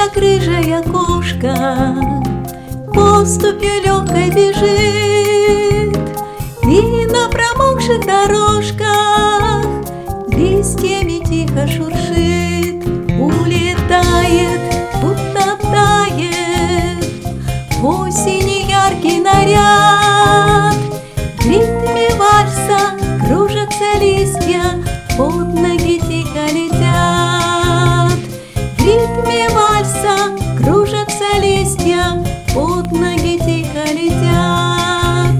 как рыжая кошка, поступью легкой бежит, и на промокших дорожках листьями тихо шуршит. Улетает, будто тает в осени яркий наряд. В ритме вальса кружатся листья, под ноги тихо летят. В ритме вальса кружатся листья, под ноги тихо летят.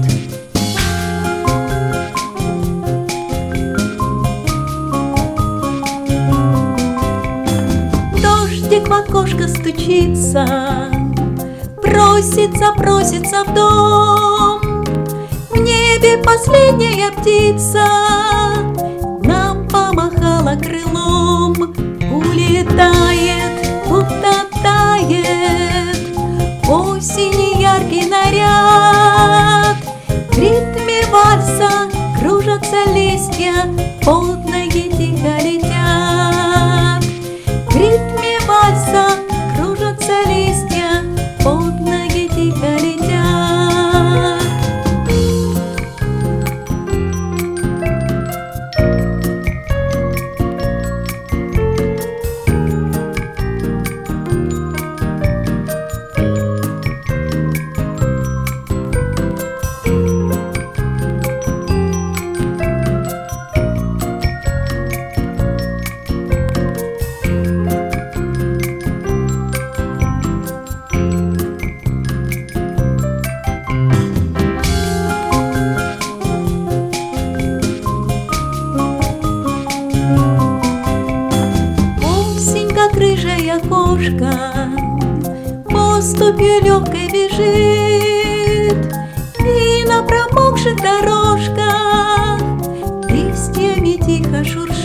Дождик в окошко стучится, просится в дом. В небе последняя птица нам помахала крылом. Улетает, будто тает в осени яркий наряд. В ритме вальса кружатся листья, под ноги тихо летят. В ритме вальса кружатся листья, под ноги тихо летят. Рыжая кошка поступью легкой бежит, и на промокших дорожках листьями тихо шуршит.